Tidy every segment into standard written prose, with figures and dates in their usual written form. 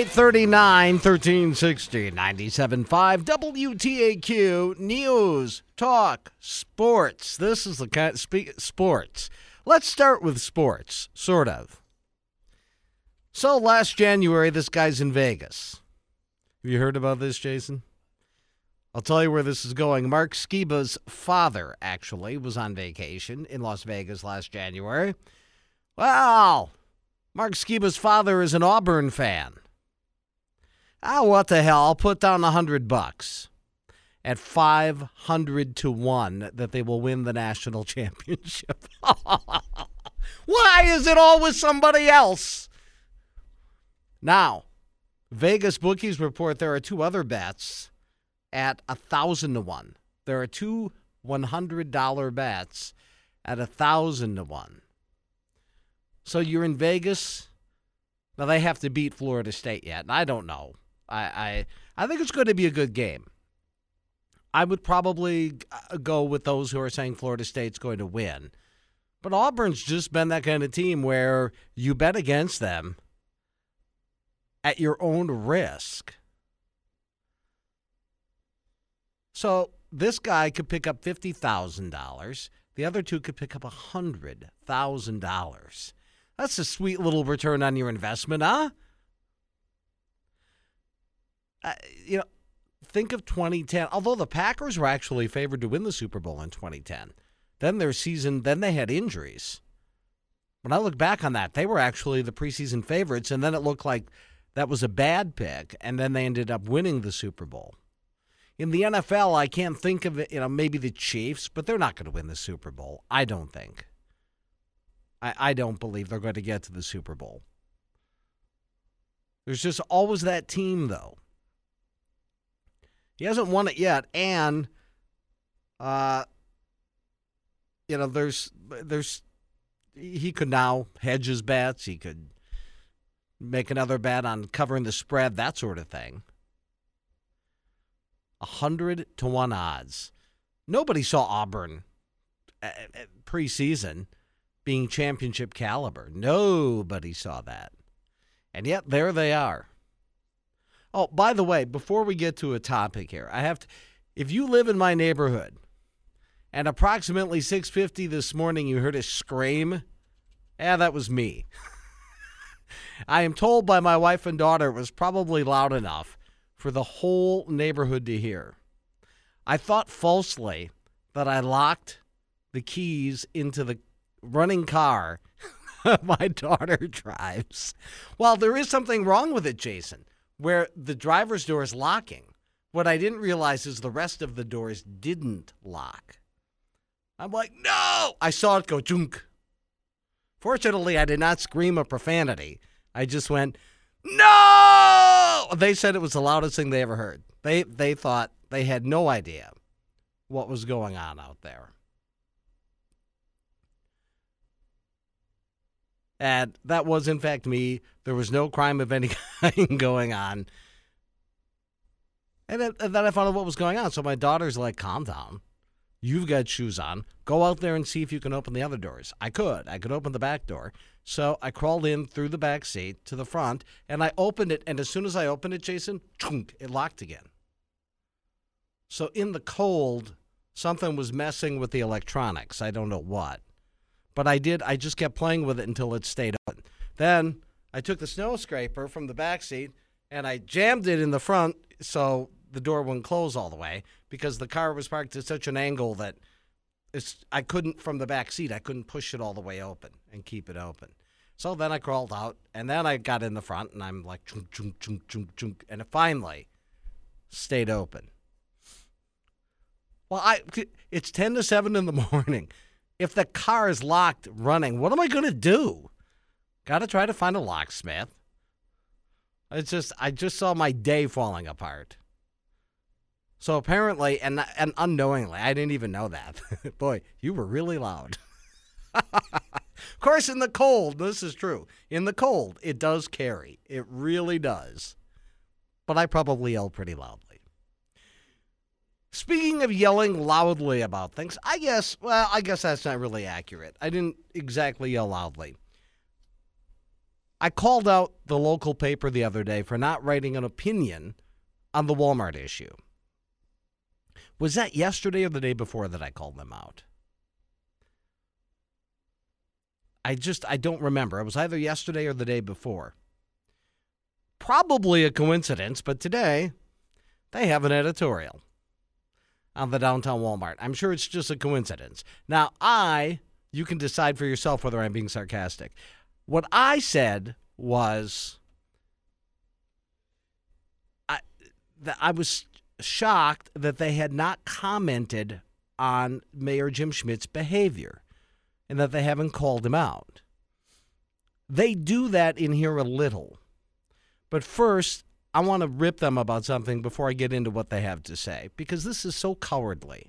839, 1360, 97.5, WTAQ News, Talk, Sports. This is the kind of sports. Let's start with sports, sort of. So last January, this guy's in Vegas. Have you heard about this, Jason? I'll tell you where this is going. Mark Skiba's father, actually, was on vacation in Las Vegas last January. Well, Mark Skiba's father is an Auburn fan. What the hell? I'll put down $100 at 500 to 1 that they will win the national championship. Why is it always somebody else? Now, Vegas bookies report there are two other bets at 1,000 to 1. There are two $100 bets at 1,000 to 1. So you're in Vegas. Now they have to beat Florida State yet, and I don't know. I think it's going to be a good game. I would probably go with those who are saying Florida State's going to win. But Auburn's just been that kind of team where you bet against them at your own risk. So this guy could pick up $50,000. The other two could pick up $100,000. That's a sweet little return on your investment, huh? Think of 2010. Although the Packers were actually favored to win the Super Bowl in 2010. Then they had injuries. When I look back on that, they were actually the preseason favorites, and then it looked like that was a bad pick, and then they ended up winning the Super Bowl. In the NFL, I can't think of it, maybe the Chiefs, but they're not going to win the Super Bowl. I don't think. I don't believe they're going to get to the Super Bowl. There's just always that team, though. He hasn't won it yet, and there's he could now hedge his bets. He could make another bet on covering the spread, that sort of thing. 100 to 1 odds. Nobody saw Auburn preseason being championship caliber. Nobody saw that. And yet, there they are. Oh, by the way, before we get to a topic here, if you live in my neighborhood and approximately 6:50 this morning you heard a scream, that was me. I am told by my wife and daughter it was probably loud enough for the whole neighborhood to hear. I thought falsely that I locked the keys into the running car my daughter drives. Well, there is something wrong with it, Jason, where the driver's door is locking. What I didn't realize is the rest of the doors didn't lock. I'm like, no! I saw it go junk. Fortunately, I did not scream a profanity. I just went, no! They said it was the loudest thing they ever heard. They thought they had no idea what was going on out there. And that was, in fact, me. There was no crime of any kind going on. And then I found out what was going on. So my daughter's like, calm down. You've got shoes on. Go out there and see if you can open the other doors. I could open the back door. So I crawled in through the back seat to the front, and I opened it. And as soon as I opened it, Jason, it locked again. So in the cold, something was messing with the electronics. I don't know what. But I just kept playing with it until it stayed open. Then I took the snow scraper from the back seat and I jammed it in the front so the door wouldn't close all the way because the car was parked at such an angle that I couldn't, from the back seat, I couldn't push it all the way open and keep it open. So then I crawled out and then I got in the front and I'm like, chunk, chunk, chunk, chunk, chunk, and it finally stayed open. Well, it's 10 to 7 in the morning. If the car is locked running, what am I going to do? Got to try to find a locksmith. I just saw my day falling apart. So apparently, and unknowingly, I didn't even know that. Boy, you were really loud. Of course, in the cold, this is true. In the cold, it does carry. It really does. But I probably yelled pretty loudly. Speaking of yelling loudly about things, I guess that's not really accurate. I didn't exactly yell loudly. I called out the local paper the other day for not writing an opinion on the Walmart issue. Was that yesterday or the day before that I called them out? I don't remember. It was either yesterday or the day before. Probably a coincidence, but today they have an editorial on the downtown Walmart. I'm sure it's just a coincidence. Now, you can decide for yourself whether I'm being sarcastic. What I said was I was shocked that they had not commented on Mayor Jim Schmidt's behavior and that they haven't called him out. They do that in here a little. But first, I want to rip them about something before I get into what they have to say, because this is so cowardly.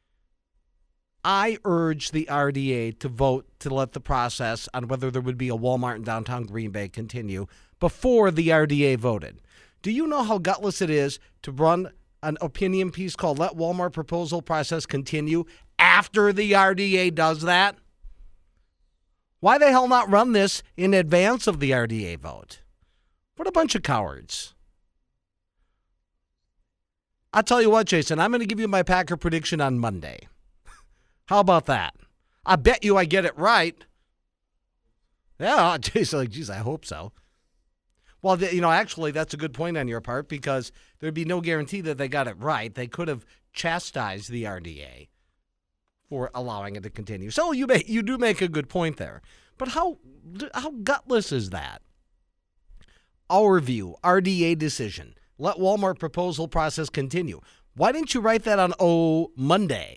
I urge the RDA to vote to let the process on whether there would be a Walmart in downtown Green Bay continue before the RDA voted. Do you know how gutless it is to run an opinion piece called Let Walmart Proposal Process Continue after the RDA does that? Why the hell not run this in advance of the RDA vote? What a bunch of cowards. I'll tell you what, Jason, I'm going to give you my Packer prediction on Monday. How about that? I bet you I get it right. Yeah, Jason's like, geez, I hope so. Well, actually, that's a good point on your part, because there'd be no guarantee that they got it right. They could have chastised the RDA for allowing it to continue. So you do make a good point there. But how gutless is that? Our view, RDA decision. Let Walmart proposal process continue. Why didn't you write that on Monday?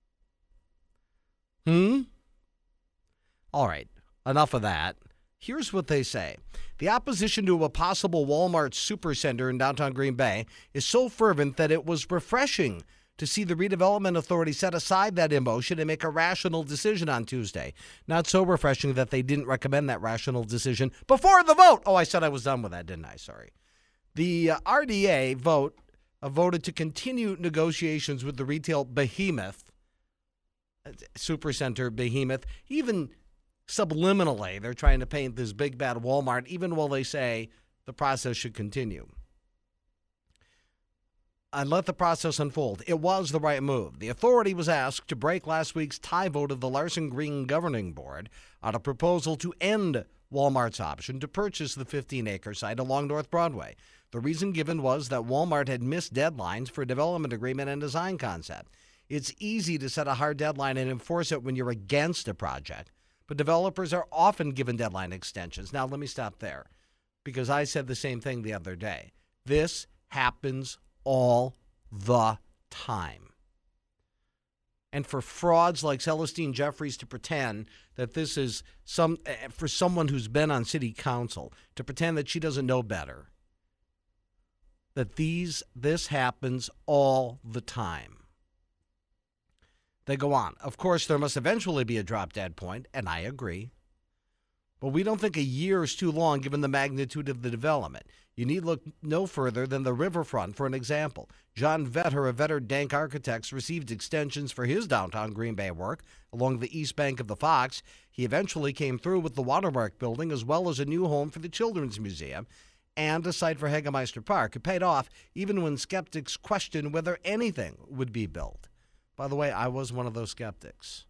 All right, enough of that. Here's what they say. The opposition to a possible Walmart supercenter in downtown Green Bay is so fervent that it was refreshing to see the redevelopment authority set aside that emotion and make a rational decision on Tuesday. Not so refreshing that they didn't recommend that rational decision before the vote. Oh, I said I was done with that, didn't I? Sorry. The RDA voted to continue negotiations with the retail behemoth, supercenter behemoth. Even subliminally, they're trying to paint this big bad Walmart, even while they say the process should continue. And let the process unfold. It was the right move. The authority was asked to break last week's tie vote of the Larson Green Governing Board on a proposal to end Walmart's option to purchase the 15-acre site along North Broadway. The reason given was that Walmart had missed deadlines for development agreement and design concept. It's easy to set a hard deadline and enforce it when you're against a project, but developers are often given deadline extensions. Now, let me stop there, because I said the same thing the other day. This happens all the time. And for frauds like Celestine Jeffries to pretend that this is for someone who's been on city council, to pretend that she doesn't know better, that this happens all the time. They go on. Of course, there must eventually be a drop-dead point, and I agree. But we don't think a year is too long given the magnitude of the development. You need look no further than the riverfront for an example. John Vetter of Vetter Dank Architects received extensions for his downtown Green Bay work along the east bank of the Fox. He eventually came through with the Watermark building as well as a new home for the Children's Museum and a site for Hagemeister Park. It paid off even when skeptics questioned whether anything would be built. By the way, I was one of those skeptics.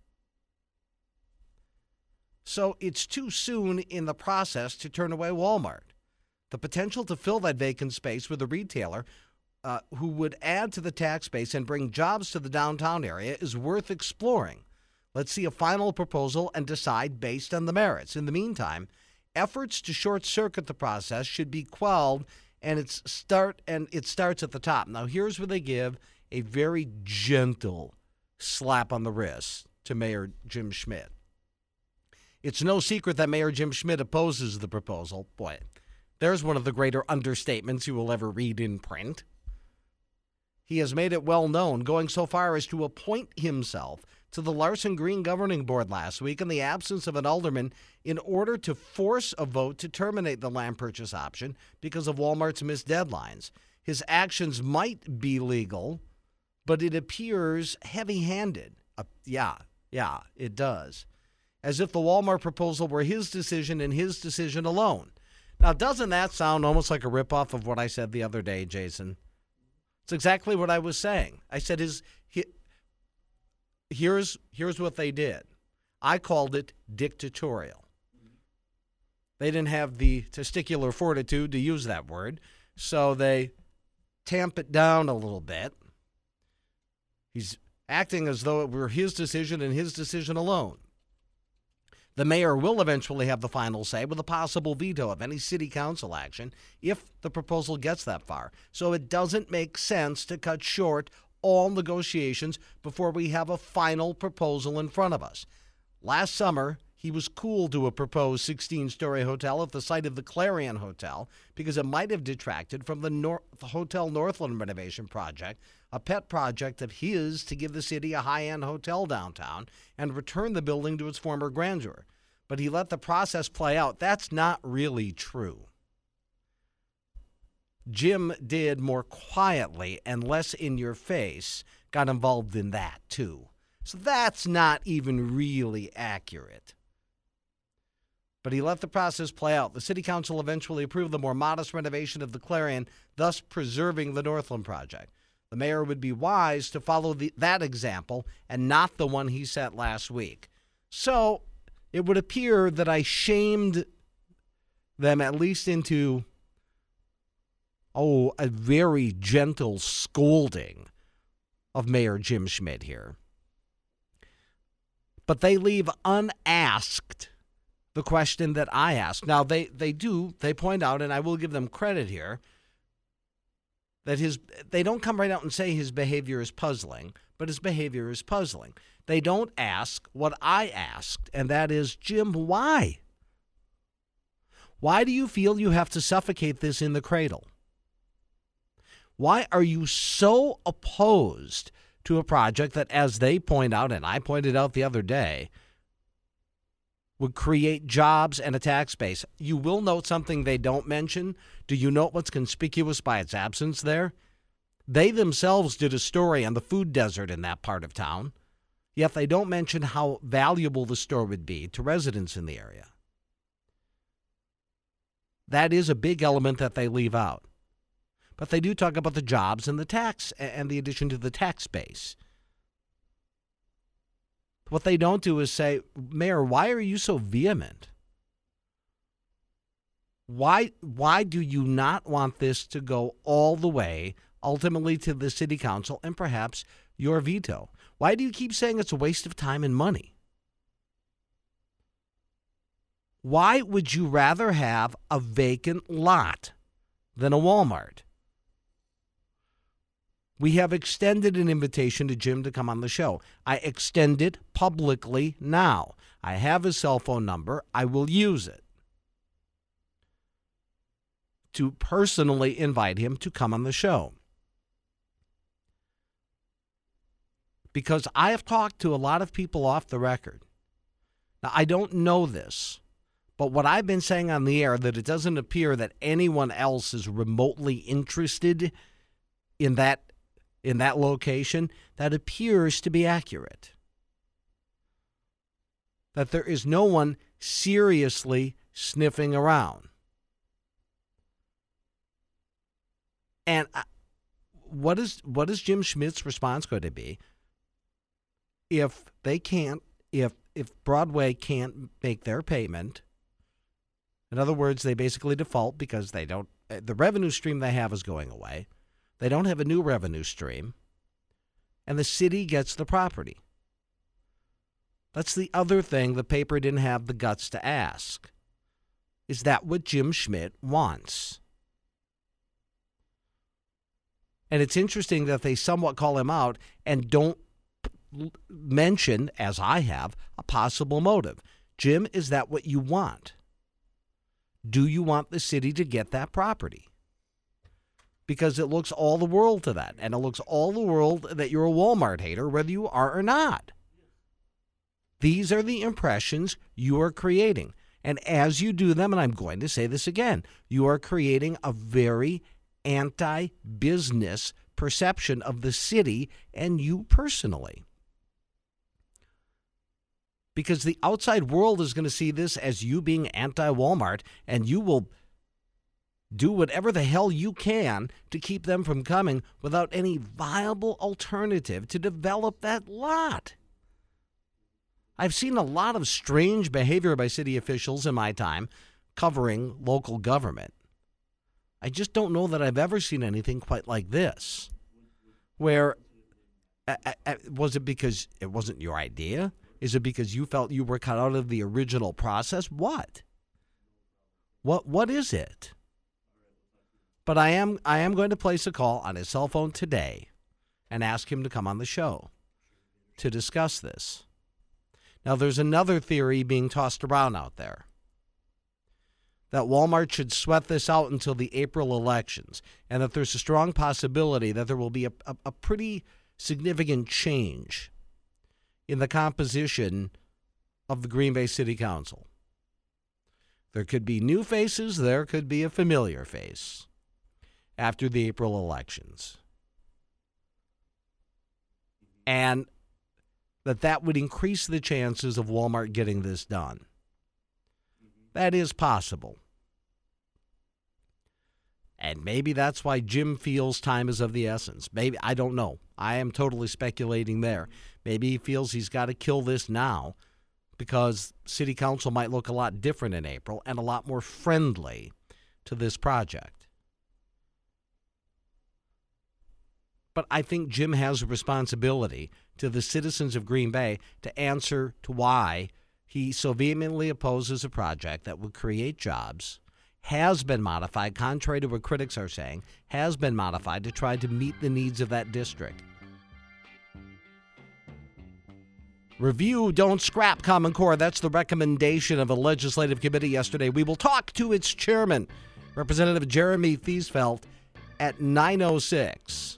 So it's too soon in the process to turn away Walmart. The potential to fill that vacant space with a retailer who would add to the tax base and bring jobs to the downtown area is worth exploring. Let's see a final proposal and decide based on the merits. In the meantime, efforts to short-circuit the process should be quelled, and it starts at the top. Now, here's where they give a very gentle slap on the wrist to Mayor Jim Schmidt. It's no secret that Mayor Jim Schmidt opposes the proposal. Boy, there's one of the greater understatements you will ever read in print. He has made it well known, going so far as to appoint himself to the Larson Green Governing Board last week in the absence of an alderman in order to force a vote to terminate the land purchase option because of Walmart's missed deadlines. His actions might be legal, but it appears heavy-handed. Yeah, it does. As if the Walmart proposal were his decision and his decision alone. Now, doesn't that sound almost like a ripoff of what I said the other day, Jason? It's exactly what I was saying. I said, here's what they did. I called it dictatorial. They didn't have the testicular fortitude to use that word, so they tamp it down a little bit. He's acting as though it were his decision and his decision alone. The mayor will eventually have the final say with a possible veto of any city council action if the proposal gets that far. So it doesn't make sense to cut short all negotiations before we have a final proposal in front of us. Last summer, he was cool to a proposed 16-story hotel at the site of the Clarion Hotel because it might have detracted from the Hotel Northland renovation project, a pet project of his to give the city a high-end hotel downtown and return the building to its former grandeur. But he let the process play out. That's not really true. Jim did more quietly and less in your face, got involved in that too. So that's not even really accurate. But he let the process play out. The city council eventually approved the more modest renovation of the Clarion, thus preserving the Northland project. The mayor would be wise to follow that example and not the one he set last week. So it would appear that I shamed them at least into, a very gentle scolding of Mayor Jim Schmidt here. But they leave unasked the question that I asked. Now, they point out, and I will give them credit here, that they don't come right out and say his behavior is puzzling, but his behavior is puzzling. They don't ask what I asked, and that is, Jim, why? Why do you feel you have to suffocate this in the cradle? Why are you so opposed to a project that, as they point out, and I pointed out the other day, would create jobs and a tax base? You will note something they don't mention. Do you note what's conspicuous by its absence there? They themselves did a story on the food desert in that part of town, yet they don't mention how valuable the store would be to residents in the area. That is a big element that they leave out. But they do talk about the jobs and the tax and the addition to the tax base. What they don't do is say, Mayor, why are you so vehement? Why do you not want this to go all the way, ultimately to the city council and perhaps your veto? Why do you keep saying it's a waste of time and money? Why would you rather have a vacant lot than a Walmart? We have extended an invitation to Jim to come on the show. I extend it publicly now. I have his cell phone number. I will use it to personally invite him to come on the show. Because I have talked to a lot of people off the record. Now, I don't know this, but what I've been saying on the air, that it doesn't appear that anyone else is remotely interested in that location, that appears to be accurate. That there is no one seriously sniffing around. And what is Jim Schmidt's response going to be if Broadway can't make their payment? In other words, they basically default because the revenue stream they have is going away. They don't have a new revenue stream, and the city gets the property. That's the other thing the paper didn't have the guts to ask. Is that what Jim Schmidt wants? And it's interesting that they somewhat call him out and don't mention, as I have, a possible motive. Jim, is that what you want? Do you want the city to get that property? Because it looks all the world to that, and it looks all the world that you're a Walmart hater, whether you are or not. These are the impressions you are creating. And as you do them, and I'm going to say this again, you are creating a very anti-business perception of the city and you personally. Because the outside world is going to see this as you being anti-Walmart, and you will do whatever the hell you can to keep them from coming without any viable alternative to develop that lot. I've seen a lot of strange behavior by city officials in my time covering local government. I just don't know that I've ever seen anything quite like this, where was it because it wasn't your idea? Is it because you felt you were cut out of the original process? What is it? But I am going to place a call on his cell phone today and ask him to come on the show to discuss this. Now, there's another theory being tossed around out there, that Walmart should sweat this out until the April elections, and that there's a strong possibility that there will be a pretty significant change in the composition of the Green Bay City Council. There could be new faces, there could be a familiar face after the April elections. And that would increase the chances of Walmart getting this done. That is possible. And maybe that's why Jim feels time is of the essence. Maybe, I don't know. I am totally speculating there. Maybe he feels he's got to kill this now because city council might look a lot different in April and a lot more friendly to this project. But I think Jim has a responsibility to the citizens of Green Bay to answer to why he so vehemently opposes a project that would create jobs, has been modified, contrary to what critics are saying, has been modified to try to meet the needs of that district. Review, don't scrap Common Core. That's the recommendation of a legislative committee yesterday. We will talk to its chairman, Representative Jeremy Thiesfeld, at 9:06.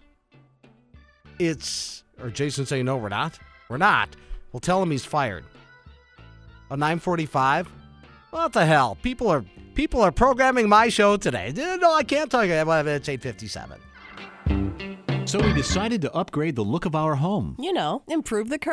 Or Jason saying, no, we're not. We're not. We'll tell him he's fired. 9:45? What the hell? People are programming my show today. No, I can't talk about it. It's 8:57. So we decided to upgrade the look of our home. Improve the